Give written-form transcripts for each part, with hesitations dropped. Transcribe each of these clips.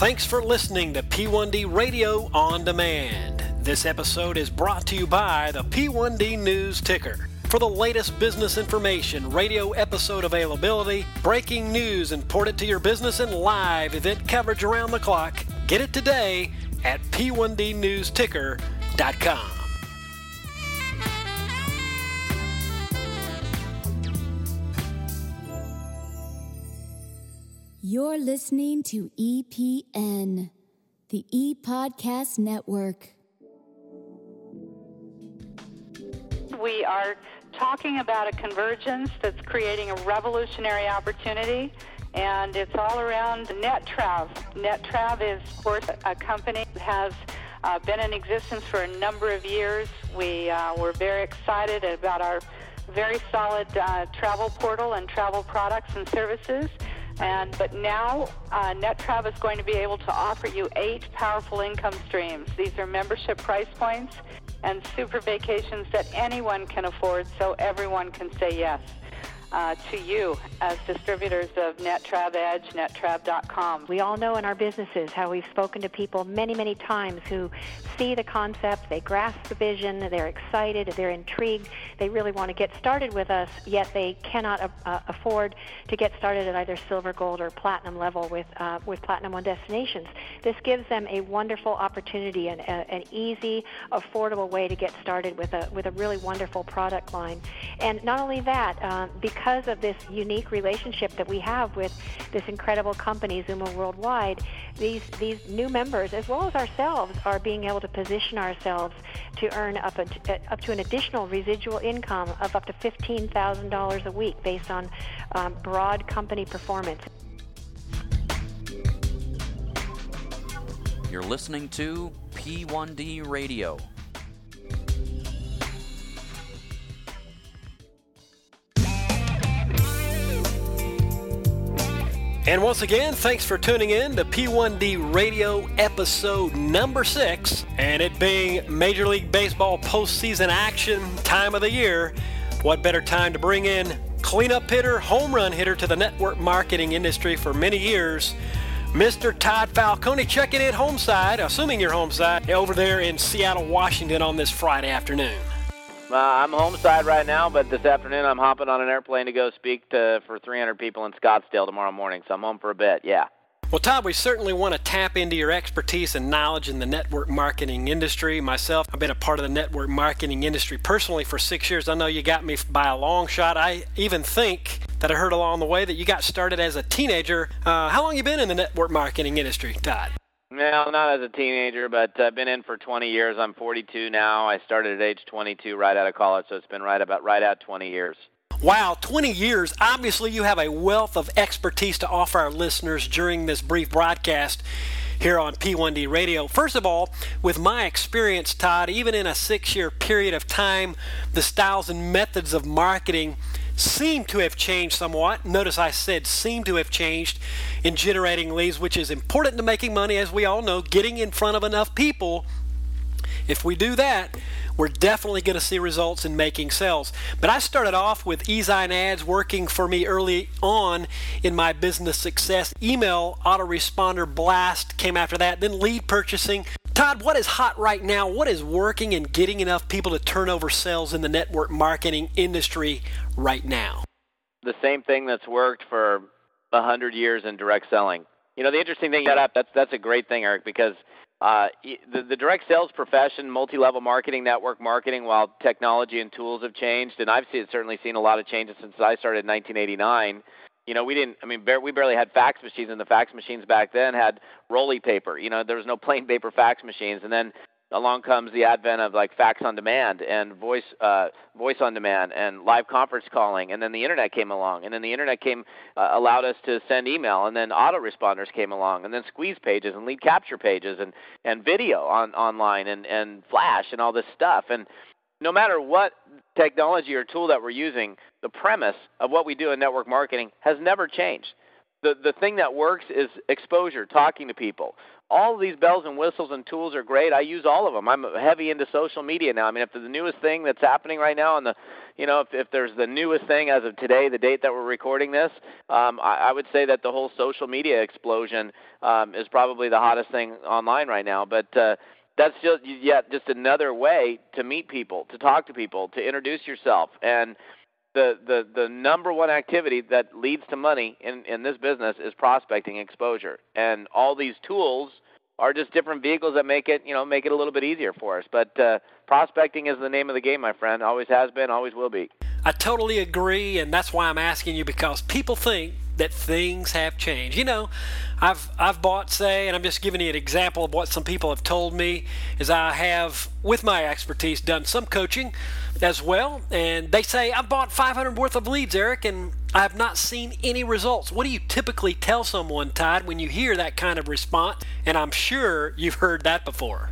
Thanks for listening to P1D Radio On Demand. This episode is brought to you by the P1D News Ticker. For the latest business information, radio episode availability, breaking news important to your business, and live event coverage around the clock, get it today at p1dnewsticker.com. You're listening to EPN, the E-Podcast Network. We are talking about a convergence that's creating a revolutionary opportunity, and it's all around NetTrav. NetTrav is, of course, a company that has been in existence for a number of years. We're very excited about our very solid travel portal and travel products and services. But now NetTrav is going to be able to offer you 8 powerful income streams. These are membership price points and super vacations that anyone can afford, so everyone can say yes to you as distributors of NetTrav Edge, nettrav.com. We all know in our businesses how we've spoken to people many, many times who see the concept, they grasp the vision, they're excited, they're intrigued, they really want to get started with us, yet they cannot afford to get started at either silver, gold, or platinum level with Platinum One Destinations. This gives them a wonderful opportunity and an easy, affordable way to get started with a really wonderful product line. And not only that, because of this unique relationship that we have with this incredible company, Zuma Worldwide, these new members, as well as ourselves, are being able to position ourselves to earn up to an additional residual income of up to $15,000 a week based on broad company performance. You're listening to P1D Radio. And once again, thanks for tuning in to P1D Radio episode number 6. And it being Major League Baseball postseason action time of the year, what better time to bring in cleanup hitter, home run hitter to the network marketing industry for many years, Mr. Todd Falcone, checking in homeside, assuming you're homeside, over there in Seattle, Washington on this Friday afternoon. I'm homeside right now, but this afternoon I'm hopping on an airplane to go speak for 300 people in Scottsdale tomorrow morning, so I'm home for a bit, yeah. Well, Todd, we certainly want to tap into your expertise and knowledge in the network marketing industry. Myself, I've been a part of the network marketing industry personally for 6 years. I know you got me by a long shot. I even think that I heard along the way that you got started as a teenager. How long you been in the network marketing industry, Todd? Well, not as a teenager, but I've been in for 20 years. I'm 42 now. I started at age 22 right out of college, so it's been right at 20 years. Wow, 20 years. Obviously, you have a wealth of expertise to offer our listeners during this brief broadcast here on P1D Radio. First of all, with my experience, Todd, even in a 6-year period of time, the styles and methods of marketing seem to have changed somewhat. Notice I said seem to have changed in generating leads, which is important to making money, as we all know, getting in front of enough people. If we do that, we're definitely going to see results in making sales. But I started off with eZine ads working for me early on in my business success. Email autoresponder blast came after that, then lead purchasing. Todd, what is hot right now? What is working and getting enough people to turn over sales in the network marketing industry right now? The same thing that's worked for 100 years in direct selling. You know, the interesting thing you got up, that's a great thing, Eric, because the direct sales profession, multi-level marketing, network marketing, while technology and tools have changed, and I've certainly seen a lot of changes since I started in 1989. You know, we barely had fax machines, and the fax machines back then had rolly paper. You know, there was no plain paper fax machines. And then along comes the advent of like fax on demand and voice on demand and live conference calling. And then the internet came along, and then the internet allowed us to send email. And then autoresponders came along, and then squeeze pages and lead capture pages and video online and flash and all this stuff. And no matter what technology or tool that we're using, the premise of what we do in network marketing has never changed. the thing that works is exposure, talking to people. All of these bells and whistles and tools are great. I use all of them. I'm heavy into social media now. I mean, if there's the newest thing that's happening right now, and if there's the newest thing as of today, the date that we're recording this, I would say that the whole social media explosion is probably the hottest thing online right now. But that's just another way to meet people, to talk to people, to introduce yourself. And the number one activity that leads to money in this business is prospecting exposure. And all these tools are just different vehicles that make it a little bit easier for us. But prospecting is the name of the game, my friend. Always has been, always will be. I totally agree, and that's why I'm asking you, because people think that things have changed. I've bought, say, and I'm just giving you an example of what some people have told me, is I have, with my expertise, done some coaching as well, and they say, I've bought 500 worth of leads, Eric, and I have not seen any results. What do you typically tell someone, Todd, when you hear that kind of response? And I'm sure you've heard that before.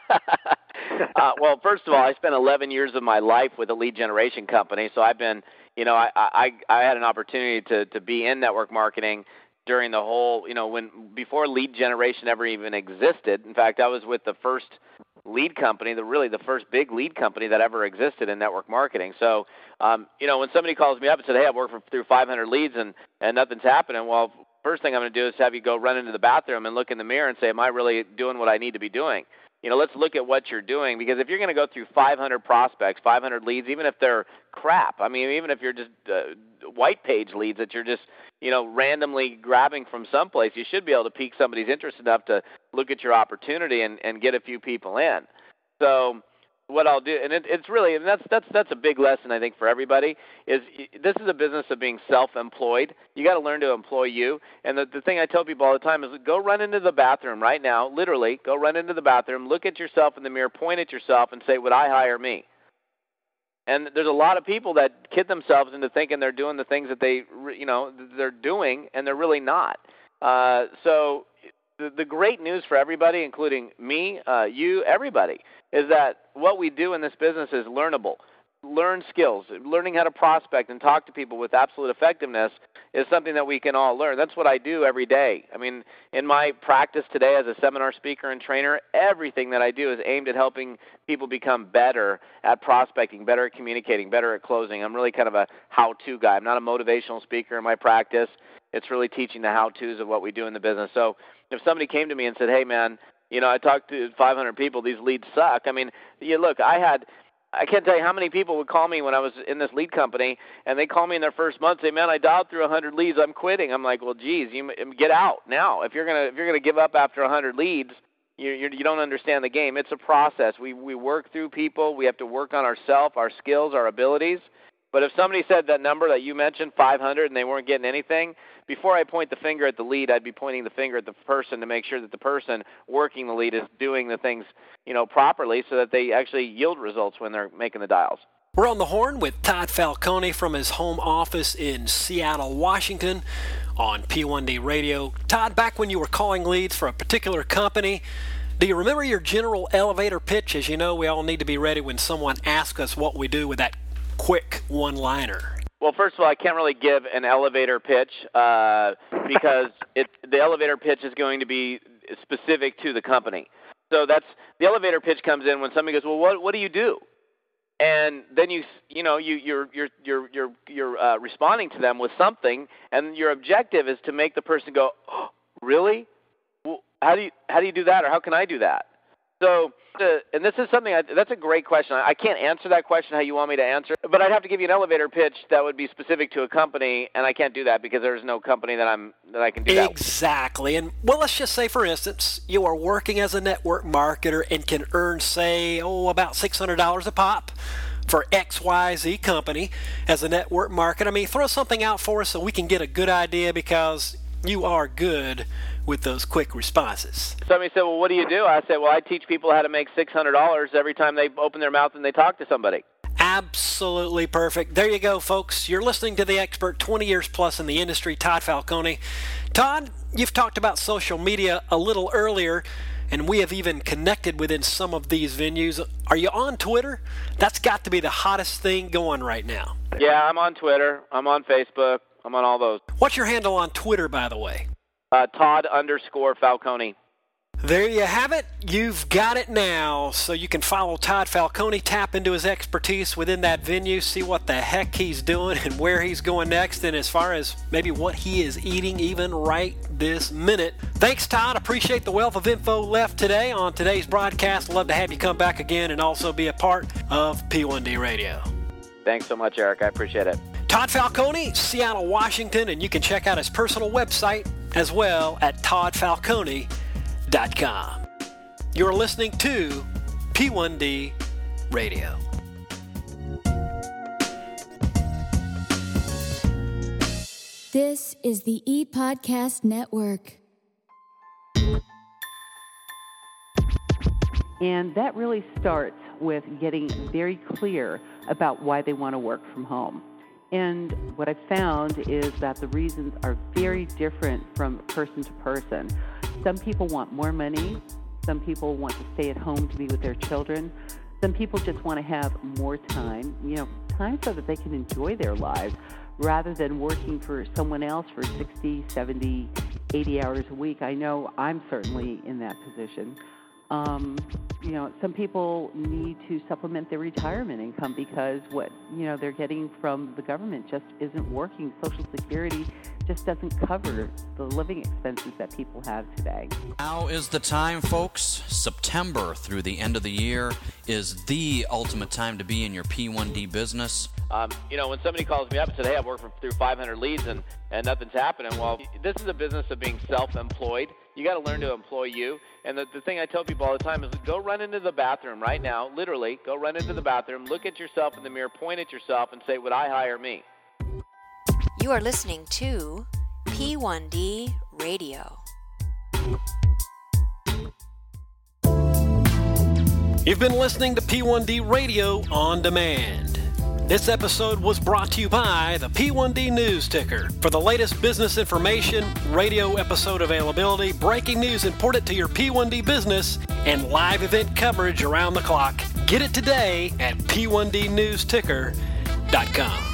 Well, first of all, I spent 11 years of my life with a lead generation company, so I've been, I had an opportunity to be in network marketing during the whole, before lead generation ever even existed. In fact, I was with the first lead company, the first big lead company that ever existed in network marketing. So, when somebody calls me up and said, hey, I've worked through 500 leads and nothing's happening, well, first thing I'm going to do is have you go run into the bathroom and look in the mirror and say, am I really doing what I need to be doing? Let's look at what you're doing, because if you're going to go through 500 prospects, 500 leads, even if they're crap, even if you're just white page leads that you're just, randomly grabbing from someplace, you should be able to pique somebody's interest enough to look at your opportunity and get a few people in. So what I'll do, and it's really, and that's a big lesson, I think, for everybody, is this is a business of being self-employed. You got to learn to employ you. And the thing I tell people all the time is go run into the bathroom right now, literally, go run into the bathroom, look at yourself in the mirror, point at yourself, and say, would I hire me? And there's a lot of people that kid themselves into thinking they're doing the things that they're doing, and they're really not. So the great news for everybody, including me, you, everybody, is that what we do in this business is learnable. Learn skills. Learning how to prospect and talk to people with absolute effectiveness is something that we can all learn. That's what I do every day. In my practice today as a seminar speaker and trainer, everything that I do is aimed at helping people become better at prospecting, better at communicating, better at closing. I'm really kind of a how-to guy. I'm not a motivational speaker in my practice. It's really teaching the how-tos of what we do in the business. So if somebody came to me and said, hey, man, I talked to 500 people, these leads suck. Look, I can't tell you how many people would call me when I was in this lead company, and they call me in their first month, say, man, I dialed through 100 leads, I'm quitting. I'm like, well, geez, you get out now. If you're gonna give up after 100 leads, you don't understand the game. It's a process. We work through people. We have to work on ourselves, our skills, our abilities. But if somebody said that number that you mentioned, 500, and they weren't getting anything, before I point the finger at the lead, I'd be pointing the finger at the person to make sure that the person working the lead is doing the things, properly so that they actually yield results when they're making the dials. We're on the horn with Todd Falcone from his home office in Seattle, Washington on P1D Radio. Todd, back when you were calling leads for a particular company, do you remember your general elevator pitch? As you know, we all need to be ready when someone asks us what we do with that quick one-liner. Well, first of all, I can't really give an elevator pitch because the elevator pitch is going to be specific to the company. So the elevator pitch comes in when somebody goes, well, what do you do? And then you're responding to them with something, and your objective is to make the person go, oh, really? Well, how do you do that, or how can I do that? So, and this is something that's a great question. I can't answer that question how you want me to answer, but I'd have to give you an elevator pitch that would be specific to a company, and I can't do that because there's no company that I can do that with. Exactly. And well, let's just say, for instance, you are working as a network marketer and can earn, say, about $600 a pop for XYZ company as a network marketer. Throw something out for us so we can get a good idea, because you are good with those quick responses. Somebody said, well, what do you do? I said, well, I teach people how to make $600 every time they open their mouth and they talk to somebody. Absolutely perfect. There you go, folks. You're listening to the expert, 20 years plus in the industry, Todd Falcone. Todd, you've talked about social media a little earlier, and we have even connected within some of these venues. Are you on Twitter? That's got to be the hottest thing going right now. Yeah, I'm on Twitter. I'm on Facebook. I'm on all those. What's your handle on Twitter, by the way? Todd_Falcone. There you have it. You've got it now. So you can follow Todd Falcone, tap into his expertise within that venue, see what the heck he's doing and where he's going next, and as far as maybe what he is eating even right this minute. Thanks, Todd. Appreciate the wealth of info left today on today's broadcast. Love to have you come back again and also be a part of P1D Radio. Thanks so much, Eric. I appreciate it. Todd Falcone, Seattle, Washington, and you can check out his personal website as well at toddfalcone.com. You're listening to P1D Radio. This is the ePodcast Network. And that really starts with getting very clear about why they want to work from home. And what I've found is that the reasons are very different from person to person. Some people want more money. Some people want to stay at home to be with their children. Some people just want to have more time, time so that they can enjoy their lives rather than working for someone else for 60, 70, 80 hours a week. I know I'm certainly in that position. Some people need to supplement their retirement income because what, they're getting from the government just isn't working. Social Security just doesn't cover the living expenses that people have today. Now is the time, folks. September through the end of the year is the ultimate time to be in your P1D business. When somebody calls me up and says, hey, I've worked through 500 leads and nothing's happening, well, this is a business of being self-employed. You got to learn to employ you. And the thing I tell people all the time is go run into the bathroom right now, literally, go run into the bathroom, look at yourself in the mirror, point at yourself, and say, would I hire me? You are listening to P1D Radio. You've been listening to P1D Radio On Demand. This episode was brought to you by the P1D News Ticker. For the latest business information, radio episode availability, breaking news important to your P1D business, and live event coverage around the clock, get it today at P1DNewsticker.com.